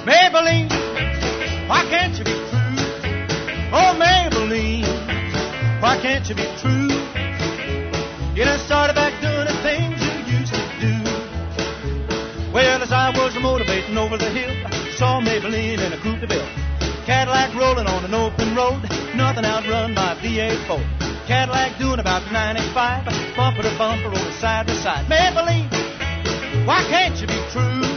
Maybelline, why can't you be true? Oh, Maybelline, why can't you be true? You done started back doing the things you used to do. Well, as I was motivating over the hill, I saw Maybelline in a coupe de ville. Cadillac rolling on an open road, nothing outrun my V8 Ford. Cadillac doing about 95, bumper to bumper, rolling side to side. Maybelline, why can't you be true?